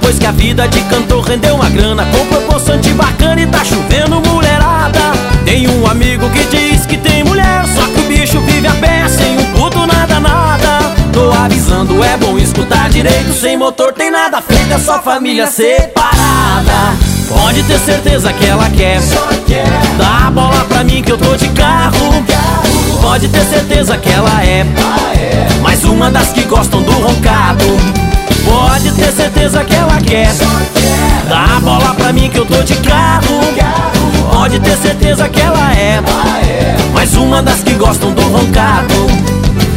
Depois que a vida de cantor rendeu uma grana, comprou poçante bacana e tá chovendo mulherada. Tem um amigo que diz que tem mulher, só que o bicho vive a pé, sem um puto nada, nada. Tô avisando, é bom escutar direito, sem motor tem nada feito, é só família separada. Pode ter certeza que ela quer, dá a bola pra mim que eu tô de carro. Pode ter certeza que ela é mais uma das que gostam do roncado. Pode ter certeza que ela quer, dá a bola pra mim que eu tô de carro. Pode ter certeza que ela é mais uma das que gostam do roncado.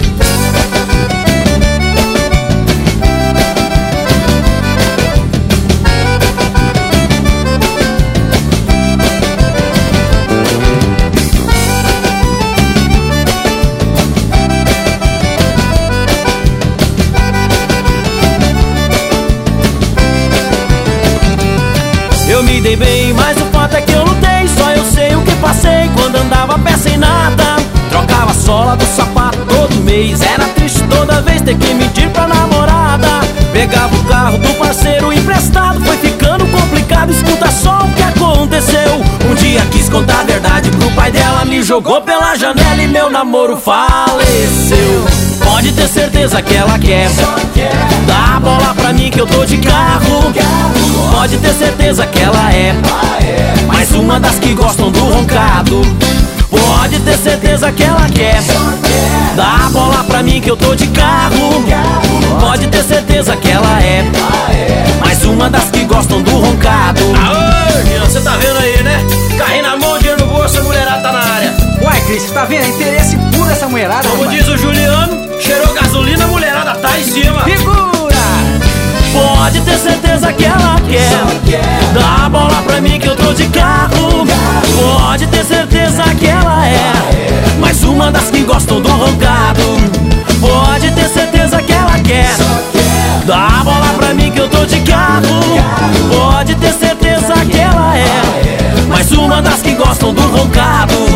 Eu me dei bem, mas o fato é que eu lutei. Só eu sei o que passei quando andava a pé sem nada. Trocava a sola do sapato todo mês. Era triste toda vez ter que mentir pra namorada. Pegava o carro do parceiro emprestado. Foi ficando complicado, escuta só o que aconteceu. Um dia quis contar a verdade pro pai dela, me jogou pela janela e meu namoro faleceu. Pode ter certeza que ela quer, dá a bola pra mim que eu tô de carro. Pode ter certeza que ela é mais uma das que gostam do roncado. Pode ter certeza que ela quer, dá a bola pra mim que eu tô de carro. Pode ter certeza que ela é mais uma das que gostam do roncado. Aô, você tá vendo aí, né? Carrinho na mão, dinheiro no bolso, a mulherada tá na área. Uai, Cris, você tá vendo? É interesse puro essa mulherada. Como rapaz. diz o Juliano, cheirou gasolina, a mulherada tá em cima. Figura! Pode ter certeza que ela quer, dá a bola pra mim que eu tô de carro. Pode ter certeza que ela é mais uma das que gostam do roncado. Pode ter certeza que ela quer, dá a bola pra mim que eu tô de carro. Pode ter certeza que ela é mais uma das que gostam do roncado.